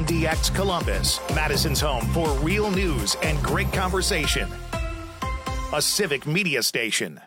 WMDX Columbus, Madison's home for real news and great conversation. A civic media station.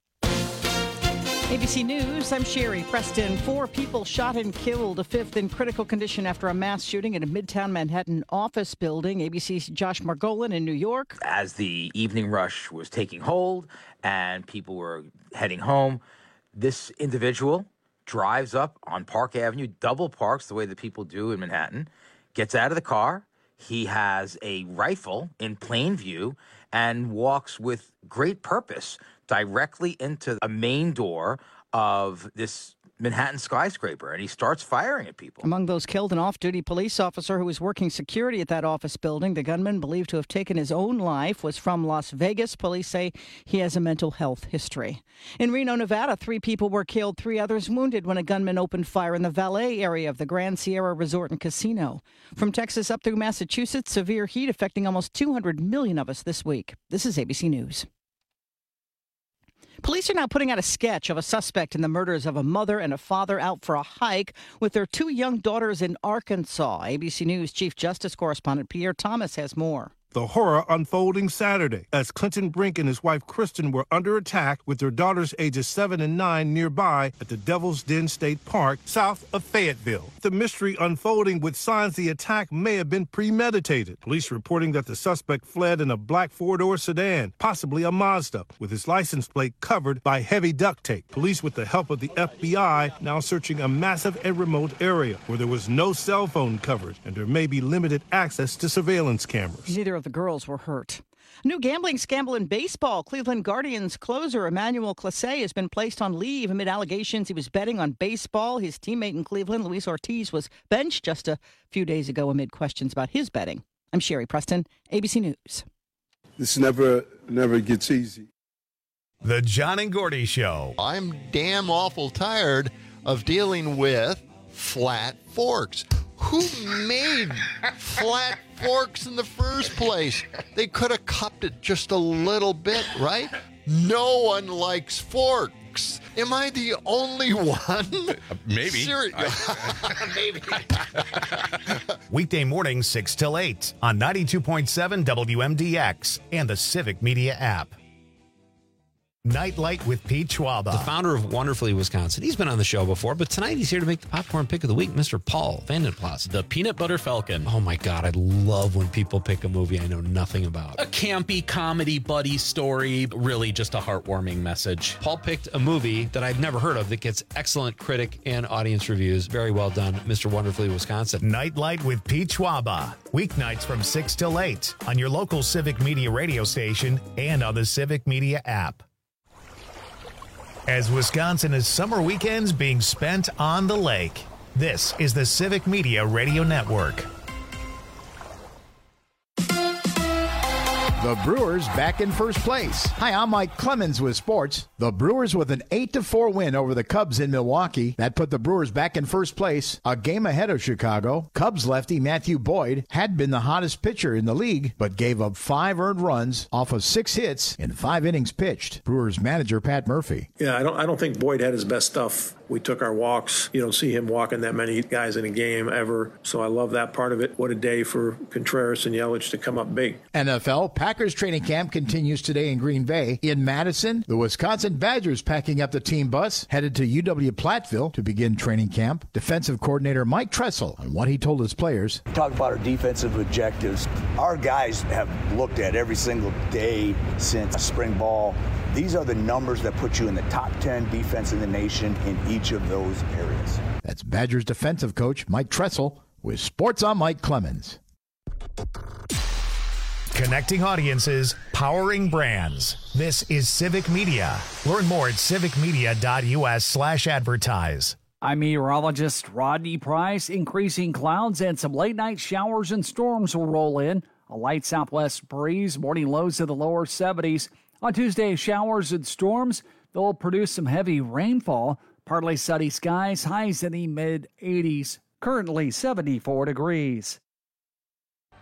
ABC News, I'm Sherry Preston. 4 people shot and killed, a 5th in critical condition after a mass shooting in a Midtown Manhattan office building. ABC's Josh Margolin in New York. As the evening rush was taking hold and people were heading home, this individual drives up on Park Avenue, double parks the way that people do in Manhattan, gets out of the car. He has a rifle in plain view and walks with great purpose directly into a main door of this Manhattan skyscraper, and he starts firing at people. Among those killed, an off-duty police officer who was working security at that office building. The gunman, believed to have taken his own life, was from Las Vegas. Police say he has a mental health history. In Reno, Nevada, 3 people were killed, 3 others wounded when a gunman opened fire in the valet area of the Grand Sierra Resort and Casino. From Texas up through Massachusetts, severe heat affecting almost 200 million of us this week. This is ABC News. Police are now putting out a sketch of a suspect in the murders of a mother and a father out for a hike with their 2 young daughters in Arkansas. ABC News Chief Justice correspondent Pierre Thomas has more. The horror unfolding Saturday as Clinton Brink and his wife Kristen were under attack with their daughters ages 7 and 9 nearby at the Devil's Den State Park south of Fayetteville. The mystery unfolding with signs the attack may have been premeditated. Police reporting that the suspect fled in a black 4-door sedan, possibly a Mazda, with his license plate covered by heavy duct tape. Police, with the help of the FBI, now searching a massive and remote area where there was no cell phone coverage and there may be limited access to surveillance cameras. Neither of the girls were hurt. A new gambling scandal in baseball. Cleveland Guardians closer Emmanuel Clase has been placed on leave amid allegations he was betting on baseball. His teammate in Cleveland, Luis Ortiz, was benched just a few days ago amid questions about his betting. I'm Sherry Preston, ABC News. This never gets easy. The John and Gordy Show. I'm damn awful tired of dealing with flat forks. Who made flat forks in the first place? They could have cupped it just a little bit, right? No one likes forks. Am I the only one? Maybe. Maybe. Weekday morning 6 till 8 on 92.7 WMDX and the Civic Media app. Nightlight with Pete Schwaba. The founder of Wonderfully Wisconsin. He's been on the show before, but tonight he's here to make the popcorn pick of the week, Mr. Paul Vandenplas. The Peanut Butter Falcon. Oh my God, I love when people pick a movie I know nothing about. A campy comedy buddy story, really just a heartwarming message. Paul picked a movie that I've never heard of that gets excellent critic and audience reviews. Very well done, Mr. Wonderfully Wisconsin. Nightlight with Pete Schwaba. Weeknights from 6 till 8 on your local Civic Media radio station and on the Civic Media app. As Wisconsin is summer weekends being spent on the lake, this is the Civic Media Radio Network. The Brewers back in first place. Hi, I'm Mike Clemens with sports. The Brewers with an 8-4 win over the Cubs in Milwaukee. That put the Brewers back in first place, a game ahead of Chicago. Cubs lefty Matthew Boyd had been the hottest pitcher in the league, but gave up 5 earned runs off of 6 hits in 5 innings pitched. Brewers manager Pat Murphy. Yeah, I don't think Boyd had his best stuff. We took our walks. You don't see him walking that many guys in a game ever. So I love that part of it. What a day for Contreras and Yelich to come up big. NFL Packers training camp continues today in Green Bay. In Madison, the Wisconsin Badgers packing up the team bus, headed to UW Platteville to begin training camp. Defensive coordinator Mike Tressel on what he told his players. Talk about our defensive objectives. Our guys have looked at every single day since spring ball. These are the numbers that put you in the top 10 defense in the nation in each of those areas. That's Badgers defensive coach Mike Tressel with Sports on Mike Clemens. Connecting audiences, powering brands. This is Civic Media. Learn more at civicmedia.us/advertise. I'm meteorologist Rodney Price. Increasing clouds and some late-night showers and storms will roll in. A light southwest breeze, morning lows in the lower 70s. On Tuesday, showers and storms. They'll produce some heavy rainfall. Partly sunny skies, highs in the mid-80s. Currently 74 degrees.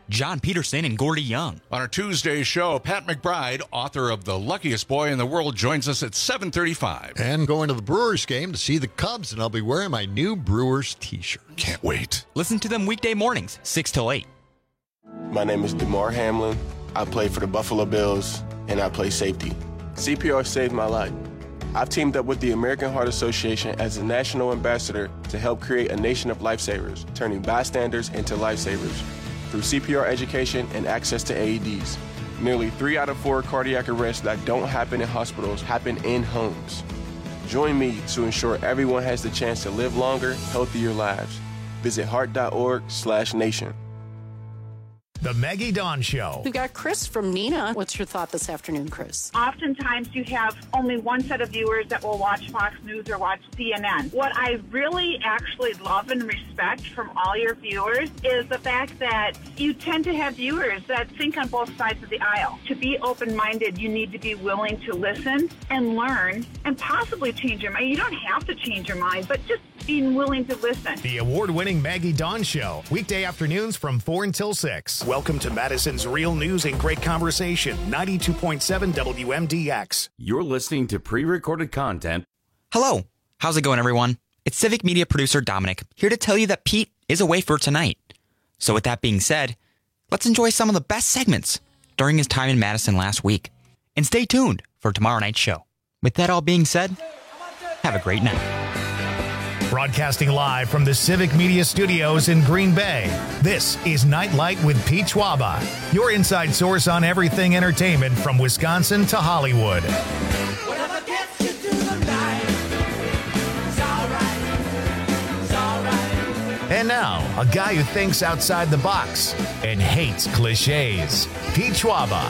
John Peterson and Gordy Young. On our Tuesday show, Pat McBride, author of The Luckiest Boy in the World, joins us at 7:35. And going to the Brewers game to see the Cubs, and I'll be wearing my new Brewers t-shirt. Can't wait. Listen to them weekday mornings, 6 till 8. My name is DeMar Hamlin. I play for the Buffalo Bills, and I play safety. CPR saved my life. I've teamed up with the American Heart Association as a national ambassador to help create a nation of lifesavers, turning bystanders into lifesavers. Through CPR education and access to AEDs. Nearly 3 out of 4 cardiac arrests that don't happen in hospitals happen in homes. Join me to ensure everyone has the chance to live longer, healthier lives. Visit heart.org/nation. The Maggie Dawn Show. We've got Chris from Neenah. What's your thought this afternoon, Chris? Oftentimes you have only one set of viewers that will watch Fox News or watch CNN. What I really actually love and respect from all your viewers is the fact that you tend to have viewers that think on both sides of the aisle. To be open-minded, you need to be willing to listen and learn and possibly change your mind. You don't have to change your mind, but just being willing to listen. The award-winning Maggie Dawn Show. Weekday afternoons from 4 until 6. Welcome to Madison's Real News and Great Conversation. 92.7 WMDX. You're listening to pre-recorded content. Hello. How's it going, everyone? It's Civic Media producer Dominic, here to tell you that Pete is away for tonight. So with that being said, let's enjoy some of the best segments during his time in Madison last week. And stay tuned for tomorrow night's show. With that all being said, have a great night. Broadcasting live from the Civic Media Studios in Green Bay, this is Nightlight with Pete Schwaba, your inside source on everything entertainment from Wisconsin to Hollywood. Whatever gets you through the night, it's all right. And now, a guy who thinks outside the box and hates cliches, Pete Schwaba.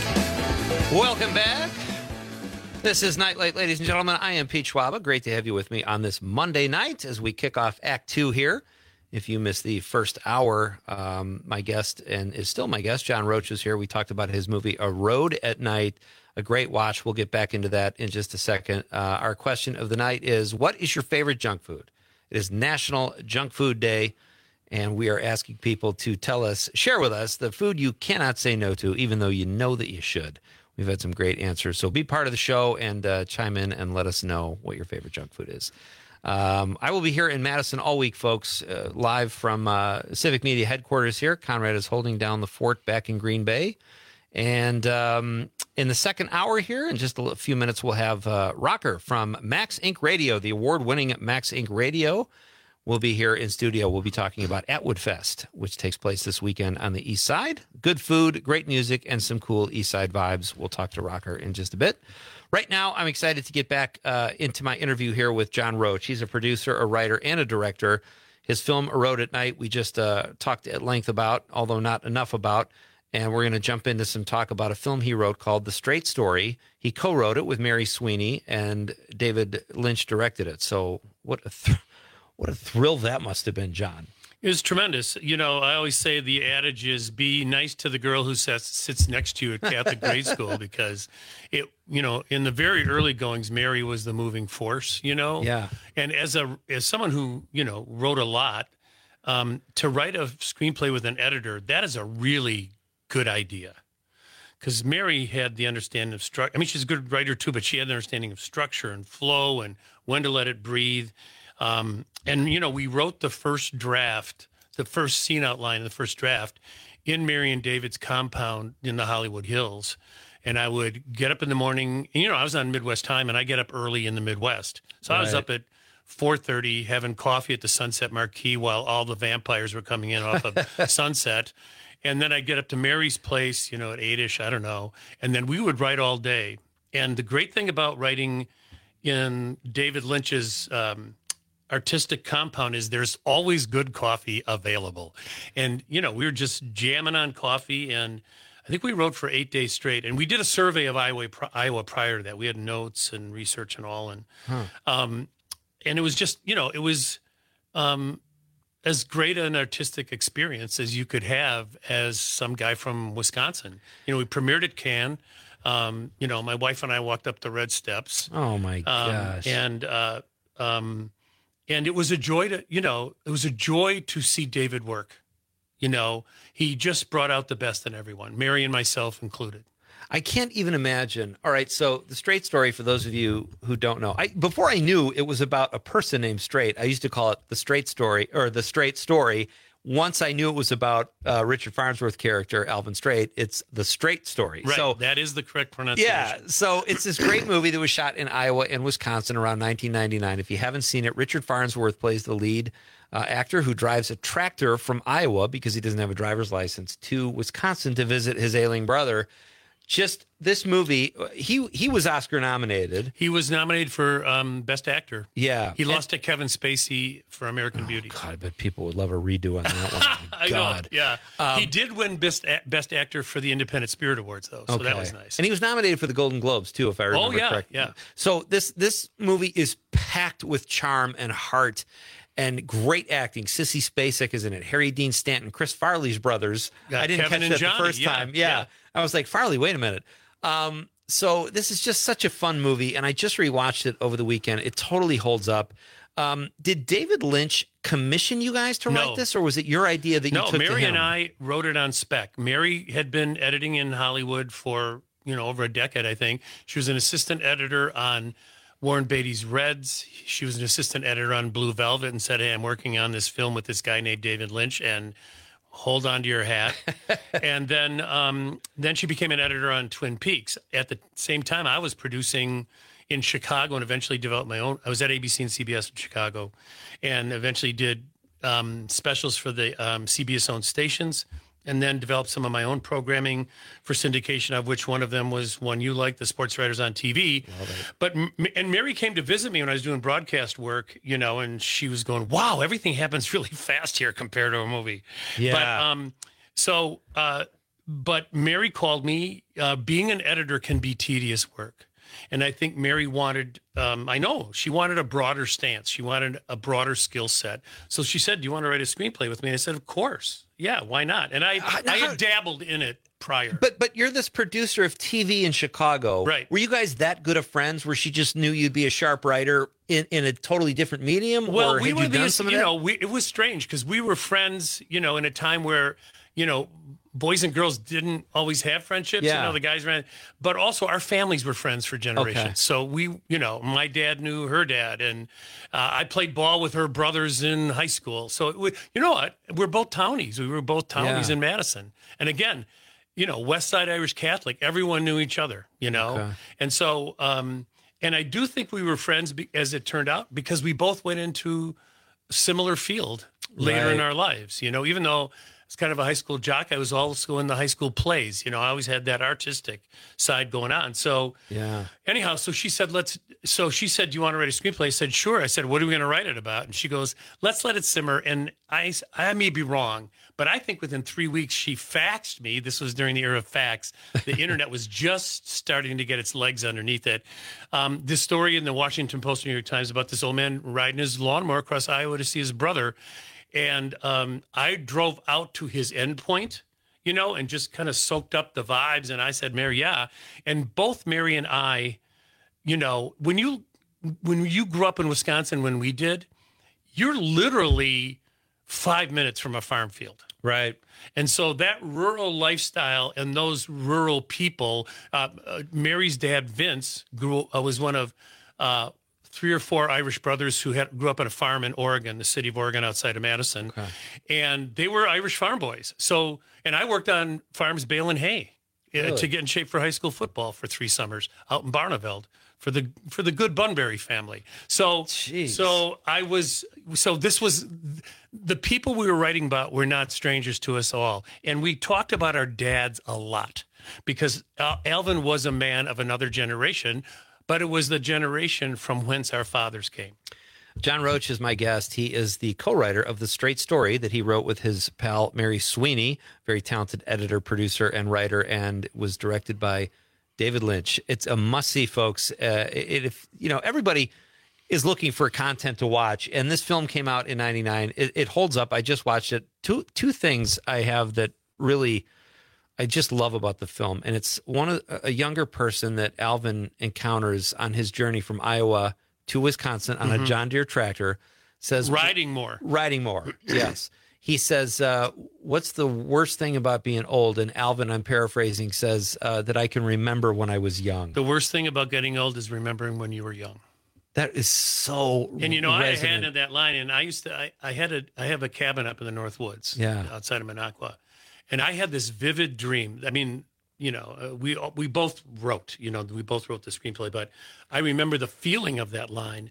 Welcome back. This is Nightlight, ladies and gentlemen. I am Pete Schwaba. Great to have you with me on this Monday night as we kick off Act 2 here. If you missed the first hour, my guest, and is still my guest, John Roach, is here. We talked about his movie, A Road at Night, a great watch. We'll get back into that in just a second. Our question of the night is, what is your favorite junk food? It is National Junk Food Day, and we are asking people to tell us, share with us, the food you cannot say no to, even though you know that you should. We've had some great answers. So be part of the show and chime in and let us know what your favorite junk food is. I will be here in Madison all week, folks, live from Civic Media headquarters here. Conrad is holding down the fort back in Green Bay. And in the second hour here, in just a few minutes, we'll have Rocker from Max Inc. Radio, the award-winning Max Inc. Radio. We'll be here in studio. We'll be talking about Atwood Fest, which takes place this weekend on the East Side. Good food, great music, and some cool East Side vibes. We'll talk to Rocker in just a bit. Right now, I'm excited to get back into my interview here with John Roach. He's a producer, a writer, and a director. His film, A Road at Night, we just talked at length about, although not enough about. And we're going to jump into some talk about a film he wrote called The Straight Story. He co-wrote it with Mary Sweeney, and David Lynch directed it. So what a thrill that must have been, John. It was tremendous. You know, I always say the adage is be nice to the girl who sits next to you at Catholic grade school, because it, you know, in the very early goings, Mary was the moving force, you know? Yeah. And as someone who, you know, wrote a lot, to write a screenplay with an editor, that is a really good idea. Because Mary had the understanding of structure. I mean, she's a good writer too, but she had the understanding of structure and flow and when to let it breathe. And, you know, we wrote the first draft, the first scene outline in the first draft in Mary and David's compound in the Hollywood Hills. And I would get up in the morning, and, you know, I was on Midwest time, and I get up early in the Midwest. So I was up at 4:30 having coffee at the Sunset Marquee while all the vampires were coming in off of Sunset. And then I'd get up to Mary's place, you know, at 8-ish, I don't know. And then we would write all day. And the great thing about writing in David Lynch's artistic compound is there's always good coffee available. And, you know, we were just jamming on coffee, and I think we wrote for 8 days straight. And we did a survey of Iowa prior to that. We had notes and research and all. And it was just, you know, it was as great an artistic experience as you could have as some guy from Wisconsin. You know, we premiered at Cannes. You know, my wife and I walked up the red steps. Oh my gosh. And it was a joy to, you know, it was a joy to see David work. You know, he just brought out the best in everyone, Mary and myself included. I can't even imagine. All right, so The Straight Story, for those of you who don't know, before I knew it was about a person named Straight, I used to call it The Straight Story or The Straight Story. Once I knew it was about Richard Farnsworth character, Alvin Straight, it's The Straight Story. Right, So that is the correct pronunciation. yeah, so it's this great movie that was shot in Iowa and Wisconsin around 1999. If you haven't seen it, Richard Farnsworth plays the lead actor who drives a tractor from Iowa because he doesn't have a driver's license to Wisconsin to visit his ailing brother. Just this movie, he was Oscar nominated. He was nominated for Best Actor. Yeah. He lost to Kevin Spacey for American Beauty. God, I bet people would love a redo on that one. I God. know, yeah. He did win Best Actor for the Independent Spirit Awards, though, so that was nice. And he was nominated for the Golden Globes, too, if I remember correctly. Yeah. So this movie is packed with charm and heart and great acting. Sissy Spacek is in it. Harry Dean Stanton, Chris Farley's brothers. I didn't Kevin catch and that Johnny, the first time. Yeah. I was like, Farley, wait a minute. So this is just such a fun movie, and I just rewatched it over the weekend. It totally holds up. Did David Lynch commission you guys to write this, or was it your idea that you took to him? No, Mary and I wrote it on spec. Mary had been editing in Hollywood for, over a decade, I think. She was an assistant editor on Warren Beatty's Reds. She was an assistant editor on Blue Velvet and said, hey, I'm working on this film with this guy named David Lynch, and hold on to your hat. And then she became an editor on Twin Peaks. At the same time, I was producing in Chicago and eventually developed my own. I was at ABC and CBS in Chicago and eventually did specials for the CBS-owned stations, and then developed some of my own programming for syndication, of which one of them was one you like, the Sports Writers on TV. And Mary came to visit me when I was doing broadcast work, and she was going, wow, everything happens really fast here compared to a movie. Yeah. But Mary called me. Being an editor can be tedious work. And I think Mary wanted, she wanted a broader stance. She wanted a broader skill set. So she said, do you want to write a screenplay with me? And I said, of course. Yeah, why not? And I had dabbled in it prior. But you're this producer of TV in Chicago. Right. Were you guys that good of friends where she just knew you'd be a sharp writer in a totally different medium? Well, or we had were you done some of that? it was strange because we were friends, in a time where, boys and girls didn't always have friendships. Yeah. The guys ran, but also our families were friends for generations. Okay. So we, my dad knew her dad, and I played ball with her brothers in high school. So you know what? We're both townies. We were both townies in Madison. And again, West Side Irish Catholic, everyone knew each other, Okay. And so, and I do think we were friends as it turned out, because we both went into a similar field later in our lives, even though it's kind of a high school jock. I was also in the high school plays. I always had that artistic side going on. So anyhow, so she said, do you want to write a screenplay? I said, sure. I said, what are we going to write it about? And she goes, let's let it simmer. And I may be wrong, but I think within 3 weeks she faxed me. This was during the era of fax. The internet was just starting to get its legs underneath it. This story in the Washington Post, New York Times, about this old man riding his lawnmower across Iowa to see his brother. And I drove out to his endpoint, and just kind of soaked up the vibes. And I said, Mary, yeah. And both Mary and I, when you grew up in Wisconsin, when we did, you're literally 5 minutes from a farm field. Right. And so that rural lifestyle and those rural people, Mary's dad, Vince, was one of 3 or 4 Irish brothers who grew up on a farm in Oregon, the city of Oregon outside of Madison. Okay. And they were Irish farm boys. So, and I worked on farms baling hay to get in shape for high school football for 3 summers out in Barneveld for the good Bunbury family. So, this was, the people we were writing about were not strangers to us all. And we talked about our dads a lot because Alvin was a man of another generation, but it was the generation from whence our fathers came. John Roach is my guest. He is the co-writer of The Straight Story that he wrote with his pal Mary Sweeney, very talented editor, producer, and writer, and was directed by David Lynch. It's a must-see, folks. Everybody is looking for content to watch, and this film came out in '99. It holds up. I just watched it. Two things I have that really I just love about the film, and it's a younger person that Alvin encounters on his journey from Iowa to Wisconsin on a John Deere tractor. Says riding more. Yes. He says, what's the worst thing about being old? And Alvin, I'm paraphrasing, says that I can remember when I was young. The worst thing about getting old is remembering when you were young. That is so And, you know, resonant. I had that line, and I have a cabin up in the North Woods outside of Minocqua. And I had this vivid dream. I mean, you know, we both wrote the screenplay, but I remember the feeling of that line.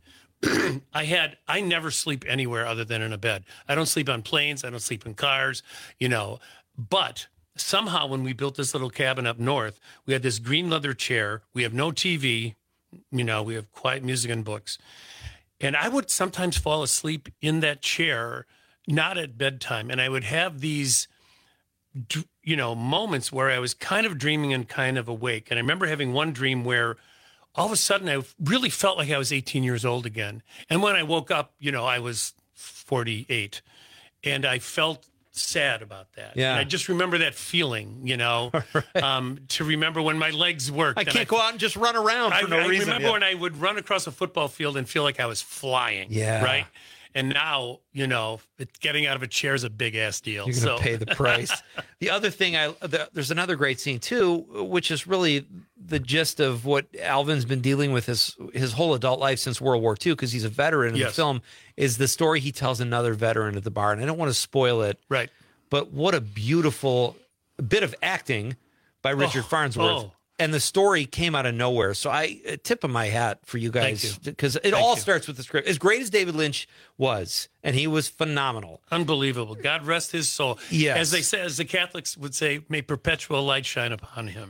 I never sleep anywhere other than in a bed. I don't sleep on planes. I don't sleep in cars, you know. But somehow when we built this little cabin up north, we had this green leather chair. We have no TV, you know, we have quiet music and books. And I would sometimes fall asleep in that chair, not at bedtime. And I would have these, you know, moments where I was kind of dreaming and kind of awake. And I remember having one dream where all of a sudden I really felt like I was 18 years old again. And when I woke up, you know, I was 48 and I felt sad about that. Yeah. And I just remember that feeling, you know, to remember when my legs worked. I can't go out and just run around for no reason. I remember when I would run across a football field and feel like I was flying. Yeah. Right. And now, you know, getting out of a chair is a big ass deal. You're going to pay the price. The other thing, there's another great scene too, which is really the gist of what Alvin's been dealing with his whole adult life since World War II, because he's a veteran in the film, is the story he tells another veteran at the bar. And I don't want to spoil it. Right. But what a beautiful bit of acting by Richard Farnsworth. Oh. And the story came out of nowhere. So a tip of my hat for you guys, because it all starts with the script. As great as David Lynch was, and he was phenomenal. Unbelievable. God rest his soul. Yes. As they say, as the Catholics would say, may perpetual light shine upon him.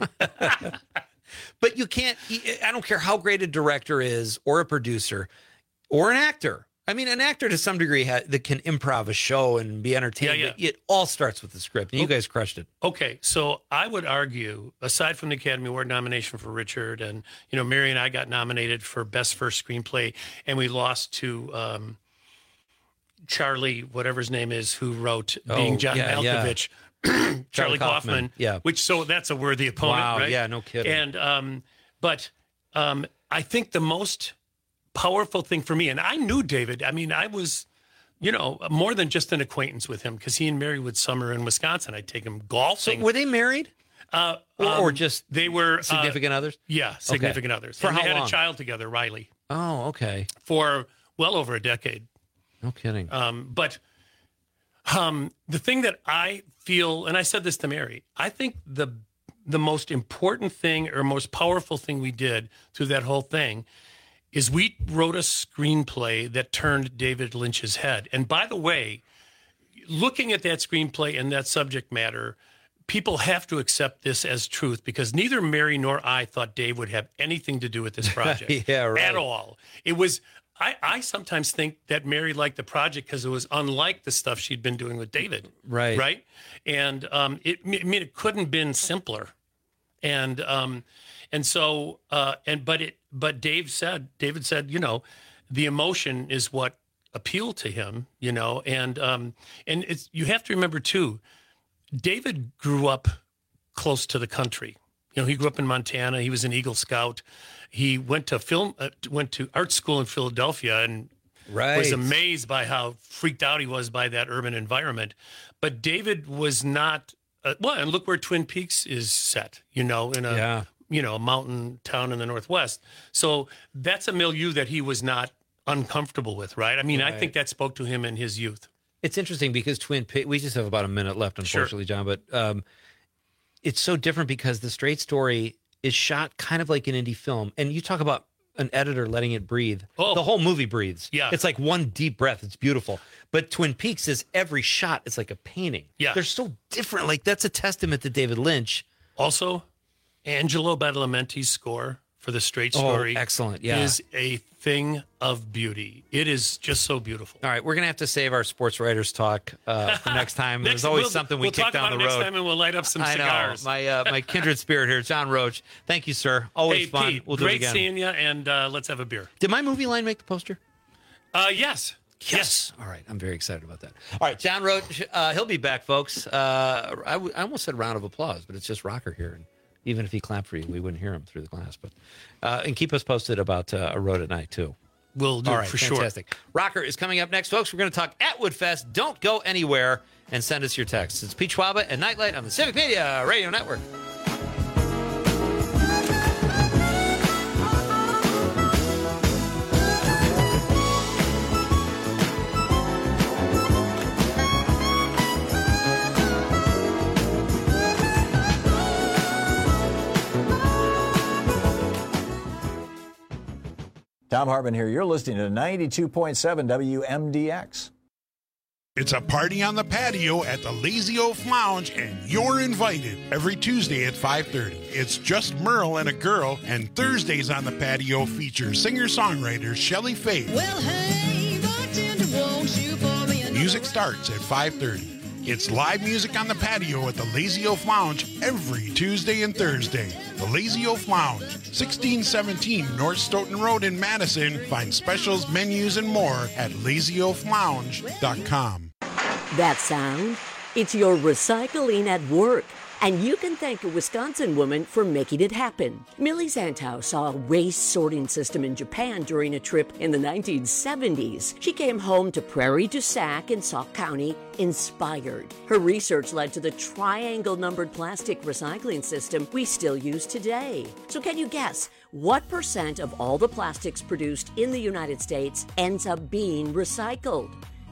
But you can't, I don't care how great a director is, or a producer, or an actor. I mean, an actor to some degree that can improv a show and be entertaining. Yeah. It all starts with the script, and you guys crushed it. Okay, so I would argue, aside from the Academy Award nomination for Richard, and, you know, Mary and I got nominated for Best First Screenplay, and we lost to Charlie, whatever his name is, who wrote Being John Malkovich. Charlie Kaufman. Yeah. So that's a worthy opponent, Wow, right? yeah, no kidding. And, but I think the most powerful thing for me, and I knew David, I mean, I was, you know, more than just an acquaintance with him, because he and Mary would summer in Wisconsin. I'd take him golfing. So were they married? Or just they were significant others? Yeah, significant others. For and how they had long? a child together, Riley. Oh, okay. For well over a decade. No kidding. But the thing that I feel, and I said this to Mary, I think the most important thing or most powerful thing we did through that whole thing is we wrote a screenplay that turned David Lynch's head. And by the way, looking at that screenplay and that subject matter, people have to accept this as truth, because neither Mary nor I thought Dave would have anything to do with this project. Yeah, right. At all. It was, I sometimes think that Mary liked the project because it was unlike the stuff she'd been doing with David. Right. Right. And it couldn't have been simpler. And so, but David said, you know, the emotion is what appealed to him, you know, and it's, you have to remember too, David grew up close to the country. You know, he grew up in Montana. He was an Eagle Scout. He went to art school in Philadelphia, and was amazed by how freaked out he was by that urban environment. But David was not, and look where Twin Peaks is set, you know, in a, you know, a mountain town in the Northwest. So that's a milieu that he was not uncomfortable with, right? I mean, I think that spoke to him in his youth. It's interesting because Twin Peaks, we just have about a minute left, unfortunately, John, but it's so different because The Straight Story is shot kind of like an indie film. And you talk about an editor letting it breathe. Oh. The whole movie breathes. Yeah. It's like one deep breath. It's beautiful. But Twin Peaks is every shot, it's like a painting. Yeah. They're so different. Like, that's a testament to David Lynch. Also, Angelo Badalamenti's score for The Straight Story excellent. Yeah. is a thing of beauty. It is just so beautiful. All right, we're going to have to save our sports writers talk for next time. There's always something we kick down the road. Next time, and we'll light up some cigars. I know. My kindred spirit here, John Roach. Thank you, sir. Always fun. Pete, we'll do it great again. seeing you, and let's have a beer. Did my movie line make the poster? Yes. Yes. All right. I'm very excited about that. All right. John Roach, he'll be back, folks. I almost said round of applause, but it's just Rocker here. And even if he clapped for you, we wouldn't hear him through the glass. But and keep us posted about A Road at Night, too. we'll do All it right, for fantastic. sure. Rocker is coming up next, folks. We're going to talk Atwood Fest. Don't go anywhere and send us your texts. It's Pete Schwaba and Nightlight on the Civic Media Radio Network. Tom Harbin here. You're listening to 92.7 WMDX. It's a party on the patio at the Lazy Oaf Lounge, and you're invited every Tuesday at 5:30. It's just Merle and a girl, and Thursdays on the patio feature singer-songwriter Shelley Faith. Well, hey, bartender, won't you pour me another? Music starts at 5:30. It's live music on the patio at the Lazy Oaf Lounge every Tuesday and Thursday. The Lazy Oaf Lounge, 1617 North Stoughton Road in Madison. Find specials, menus, and more at lazyoaflounge.com. That sound? It's your recycling at work. And you can thank a Wisconsin woman for making it happen. Millie Zantow saw a waste sorting system in Japan during a trip in the 1970s. She came home to Prairie du Sac in Sauk County inspired. Her research led to the triangle-numbered plastic recycling system we still use today. So can you guess what % of all the plastics produced in the United States ends up being recycled?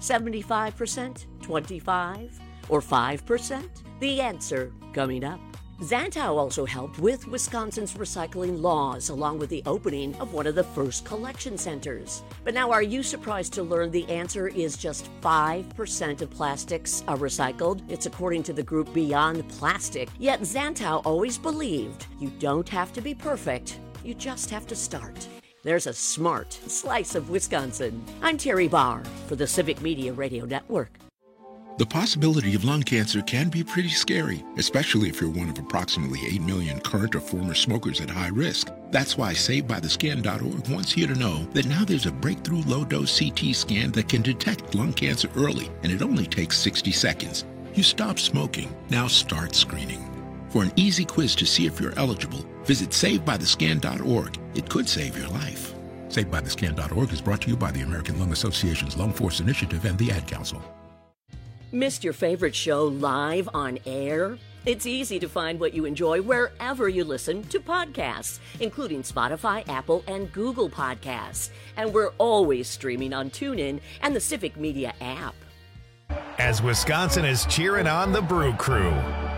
75%? 25%? Or 5%? The answer coming up. Zantow also helped with Wisconsin's recycling laws, along with the opening of one of the first collection centers. But now, are you surprised to learn the answer is just 5% of plastics are recycled? It's according to the group Beyond Plastic. Yet Zantow always believed you don't have to be perfect, you just have to start. There's a smart slice of Wisconsin. I'm Terry Barr for the Civic Media Radio Network. The possibility of lung cancer can be pretty scary, especially if you're one of approximately 8 million current or former smokers at high risk. That's why SaveByTheScan.org wants you to know that now there's a breakthrough low-dose CT scan that can detect lung cancer early, and it only takes 60 seconds. You stop smoking, now start screening. For an easy quiz to see if you're eligible, visit SaveByTheScan.org. It could save your life. SaveByTheScan.org is brought to you by the American Lung Association's Lung Force Initiative and the Ad Council. Missed your favorite show live on air? It's easy to find what you enjoy wherever you listen to podcasts, including Spotify, Apple, and Google Podcasts. And we're always streaming on TuneIn and the Civic Media app. As Wisconsin is cheering on the Brew Crew.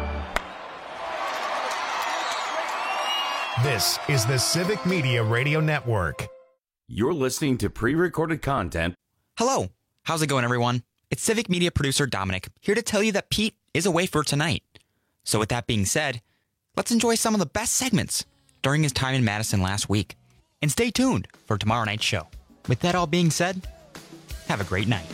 This is the Civic Media Radio Network. You're listening to pre-recorded content. Hello. How's it going, everyone? It's Civic Media producer Dominic, here to tell you that Pete is away for tonight. So with that being said, let's enjoy some of the best segments during his time in Madison last week. And stay tuned for tomorrow night's show. With that all being said, have a great night.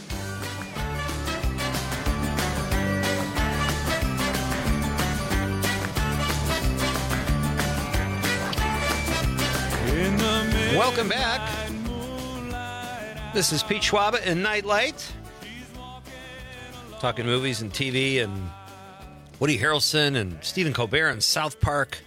Welcome back. This is Pete Schwaba and Nightlight. Talking movies and TV and Woody Harrelson and Stephen Colbert and South Park.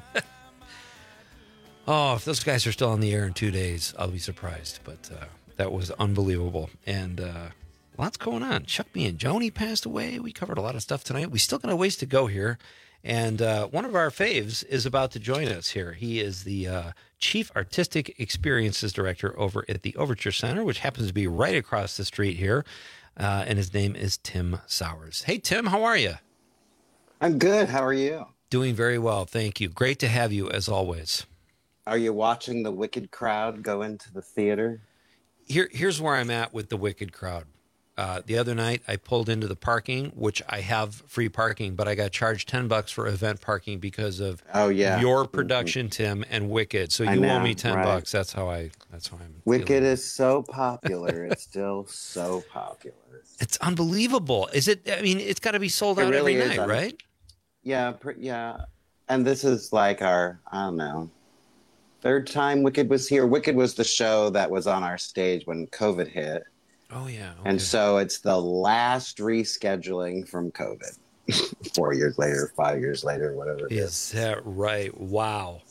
Oh, if those guys are still on the air in 2 days, I'll be surprised. But that was unbelievable. And lots going on. Chuck B. and Joni passed away. We covered a lot of stuff tonight. We still got a ways to go here. And one of our faves is about to join us here. He is the Chief Artistic Experiences Director over at the Overture Center, which happens to be right across the street here. And his name is Tim Sowers. Hey, Tim, how are you? I'm good. How are you? Doing very well, thank you. Great to have you, as always. Are you watching the Wicked crowd go into the theater? Here's where I'm at with the Wicked crowd. The other night, I pulled into the parking, which I have free parking, but I got charged $10 for event parking because of your production, Tim, and Wicked. So you owe me $10. That's how I'm. Wicked is so popular. It's still so popular. It's unbelievable. Is it? I mean, it's got to be sold out every night, right? Yeah, yeah. And this is like our, I don't know, third time Wicked was here. Wicked was the show that was on our stage when COVID hit. Oh, yeah. Okay. And so it's the last rescheduling from COVID. 4 years later, 5 years later, whatever it is. Is that right? Wow.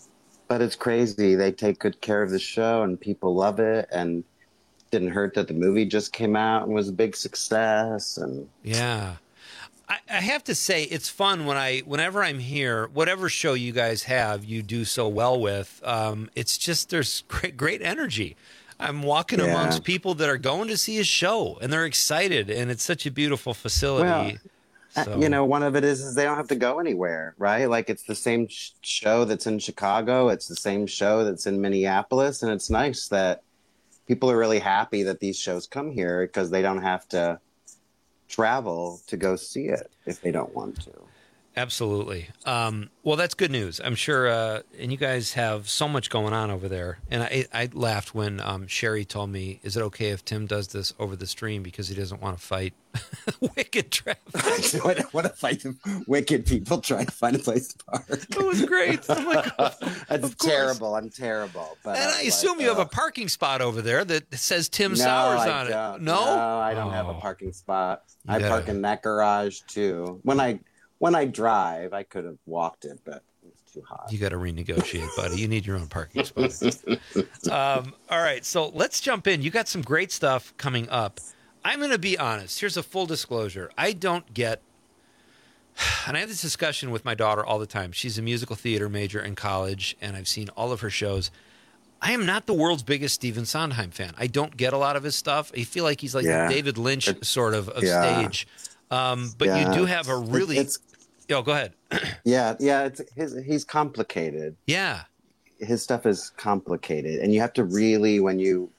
But it's crazy. They take good care of the show, and people love it. And didn't hurt that the movie just came out and was a big success. And yeah. I have to say, it's fun whenever I'm here, whatever show you guys have, you do so well with. It's just, there's great energy. I'm walking amongst people that are going to see a show, and they're excited, and it's such a beautiful facility. Well, one of it is they don't have to go anywhere, right? Like, it's the same show that's in Chicago. It's the same show that's in Minneapolis. And it's nice that people are really happy that these shows come here because they don't have to travel to go see it if they don't want to. Absolutely. Well, that's good news. I'm sure, and you guys have so much going on over there. And I laughed when Sherry told me, is it okay if Tim does this over the stream because he doesn't want to fight wicked traffic? I don't want to fight wicked people trying to find a place to park. It was great. I'm like, that's terrible. I'm terrible. But and I assume you have a parking spot over there that says Tim Sowers on it. No, I don't have a parking spot. I park in that garage too. When I drive, I could have walked it, but it's too hot. You got to renegotiate, buddy. You need your own parking spot. All right, so let's jump in. You got some great stuff coming up. I'm going to be honest. Here's a full disclosure. I don't get, and I have this discussion with my daughter all the time. She's a musical theater major in college, and I've seen all of her shows. I am not the world's biggest Stephen Sondheim fan. I don't get a lot of his stuff. I feel like he's like the David Lynch sort of stage. But you do have a really... go ahead. He's complicated. Yeah. His stuff is complicated. And you have to really, when you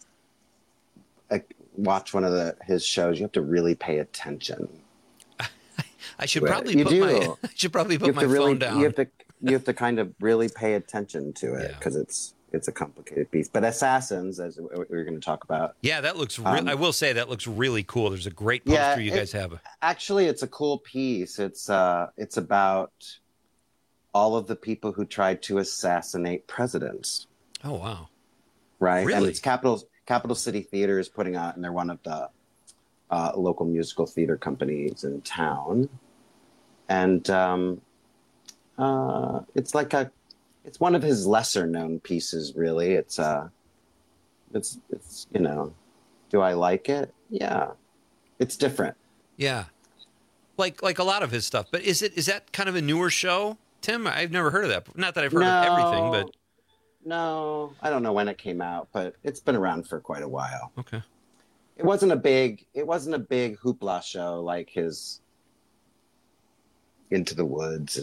watch one of his shows, you have to really pay attention. I should probably put my phone down. You have to kind of really pay attention to it because it's a complicated piece. But Assassins, as we're going to talk about. Yeah, that looks I will say that looks really cool. There's a great poster you guys have. Actually, it's a cool piece. It's about all of the people who tried to assassinate presidents. Oh, wow. Right? Really? And it's Capital City Theater is putting out, and they're one of the local musical theater companies in town. And it's one of his lesser known pieces, really. It's do I like it? Yeah. It's different. Yeah. Like a lot of his stuff. But is that kind of a newer show, Tim? I've never heard of that. Not that I've heard of everything, but no, I don't know when it came out, but it's been around for quite a while. Okay. It wasn't a big hoopla show like his Into the Woods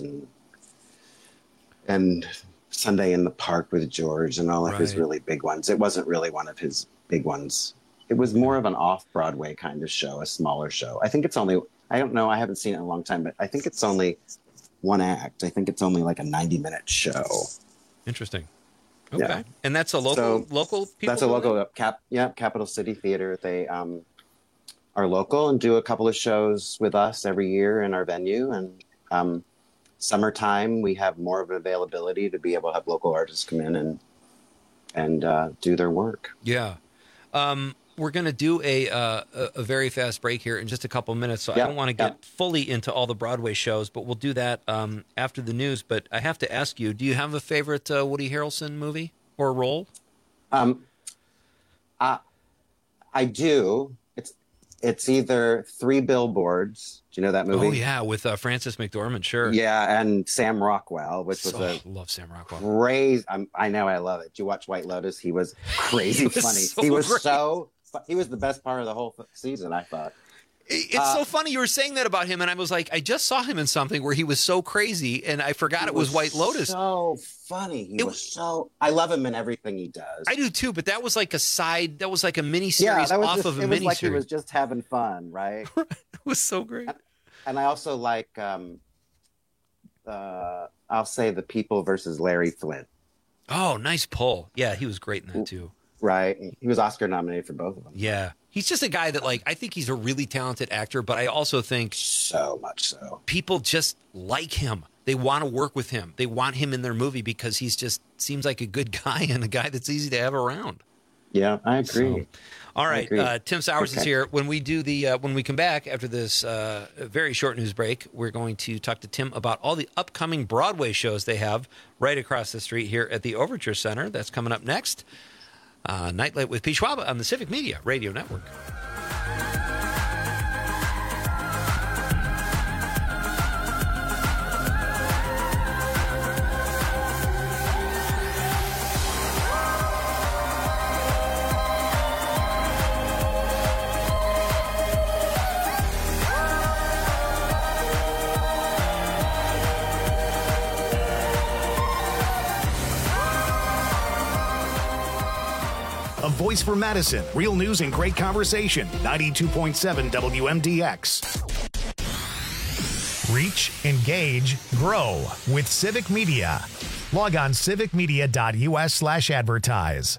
and Sunday in the Park with George and all of his really big ones. It wasn't really one of his big ones. It was more of an off-Broadway kind of show, a smaller show. I think it's only, I don't know, I haven't seen it in a long time, but I think it's only one act. I think it's only like a 90-minute show. Interesting. Okay. Yeah. And that's a local people? That's a local, Capital City Theater. They are local and do a couple of shows with us every year in our venue. And summertime, we have more of an availability to be able to have local artists come in and do their work. Yeah. We're going to do a very fast break here in just a couple minutes, so I don't want to get fully into all the Broadway shows, but we'll do that after the news. But I have to ask you, do you have a favorite Woody Harrelson movie or role? I do. It's either Three Billboards. Do you know that movie? Oh, yeah, with Frances McDormand, sure. Yeah, and Sam Rockwell, which was I love Sam Rockwell. Crazy. I know, I love it. Did you watch White Lotus? He was crazy funny. He was the best part of the whole season, I thought. It's so funny you were saying that about him, and I was like, I just saw him in something where he was so crazy, and I forgot it was White Lotus. So funny. I love him in everything he does. I do too, but that was like a miniseries off of a miniseries. It was like he was just having fun, right? It was so great. And I also like, I'll say The People versus Larry Flint. Oh, nice pull. Yeah, he was great in that too. Right. He was Oscar nominated for both of them. Yeah. He's just a guy that, I think he's a really talented actor, but I also think so much so people just like him. They want to work with him. They want him in their movie because he's just seems like a good guy and a guy that's easy to have around. Yeah, I agree. So, all right, Tim Sowers is here. When we do when we come back after this very short news break, we're going to talk to Tim about all the upcoming Broadway shows they have right across the street here at the Overture Center. That's coming up next. Nightlight with Pete Schwab on the Civic Media Radio Network. A voice for Madison. Real news and great conversation. 92.7 WMDX. Reach, engage, grow with Civic Media. Log on civicmedia.us/advertise.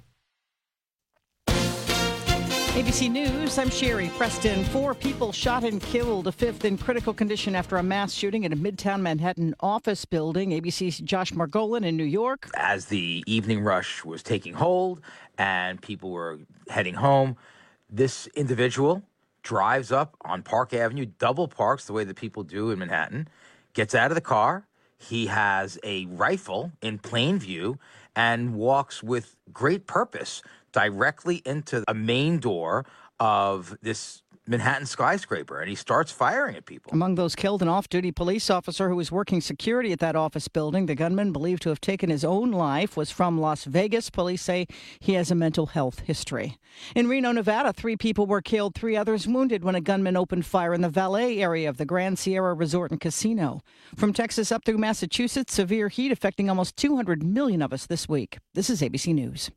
ABC News, I'm Sherry Preston. 4 people shot and killed, a 5th in critical condition after a mass shooting at a Midtown Manhattan office building. ABC's Josh Margolin in New York. As the evening rush was taking hold and people were heading home, this individual drives up on Park Avenue, double parks the way that people do in Manhattan, gets out of the car. He has a rifle in plain view and walks with great purpose directly into a main door of this Manhattan skyscraper, and he starts firing at people. Among those killed, an off-duty police officer who was working security at that office building. The gunman, believed to have taken his own life, was from Las Vegas. Police say he has a mental health history. In Reno, Nevada, 3 people were killed, 3 others wounded when a gunman opened fire in the valet area of the Grand Sierra Resort and Casino. From Texas up through Massachusetts, severe heat affecting almost 200 million of us this week. This is ABC News.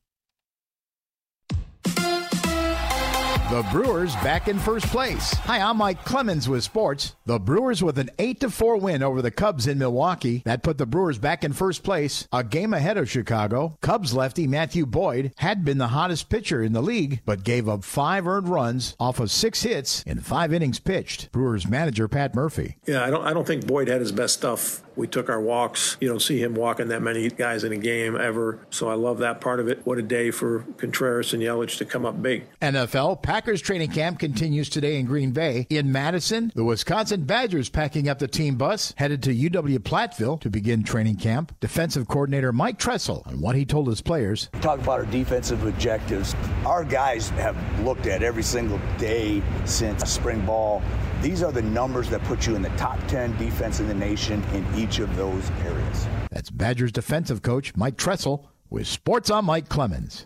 The Brewers back in first place. Hi, I'm Mike Clemens with sports. The Brewers with an 8-4 win over the Cubs in Milwaukee. That put the Brewers back in first place, a game ahead of Chicago. Cubs lefty Matthew Boyd had been the hottest pitcher in the league, but gave up 5 earned runs off of 6 hits in 5 innings pitched. Brewers manager Pat Murphy. Yeah, I don't think Boyd had his best stuff. We took our walks. You don't see him walking that many guys in a game ever. So I love that part of it. What a day for Contreras and Yelich to come up big. NFL, Packers training camp continues today in Green Bay. In Madison, the Wisconsin Badgers packing up the team bus, headed to UW-Platteville to begin training camp. Defensive coordinator Mike Tressel on what he told his players. Talk about our defensive objectives. Our guys have looked at every single day since spring ball. These are the numbers that put you in the top 10 defense in the nation in each of those areas. That's Badgers defensive coach Mike Tressel with Sports on Mike Clemens.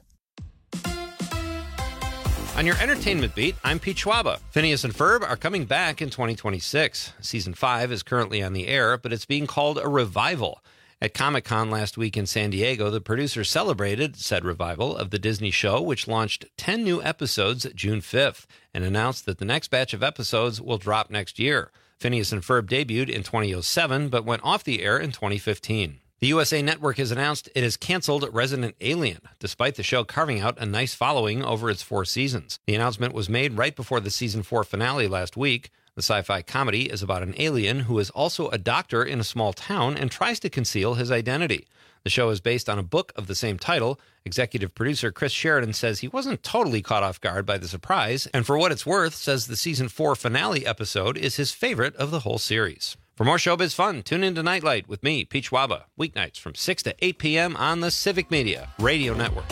On your entertainment beat, I'm Pete Schwab. Phineas and Ferb are coming back in 2026. Season 5 is currently on the air, but it's being called a revival. At Comic-Con last week in San Diego, the producers celebrated said revival of the Disney show, which launched 10 new episodes June 5th and announced that the next batch of episodes will drop next year. Phineas and Ferb debuted in 2007, but went off the air in 2015. The USA Network has announced it has canceled Resident Alien, despite the show carving out a nice following over its 4 seasons. The announcement was made right before the season 4 finale last week. The sci-fi comedy is about an alien who is also a doctor in a small town and tries to conceal his identity. The show is based on a book of the same title. Executive producer Chris Sheridan says he wasn't totally caught off guard by the surprise, and for what it's worth, says the season 4 finale episode is his favorite of the whole series. For more showbiz fun, tune in to Nightlight with me, Pete Schwab, weeknights from 6 to 8 p.m. on the Civic Media Radio Network.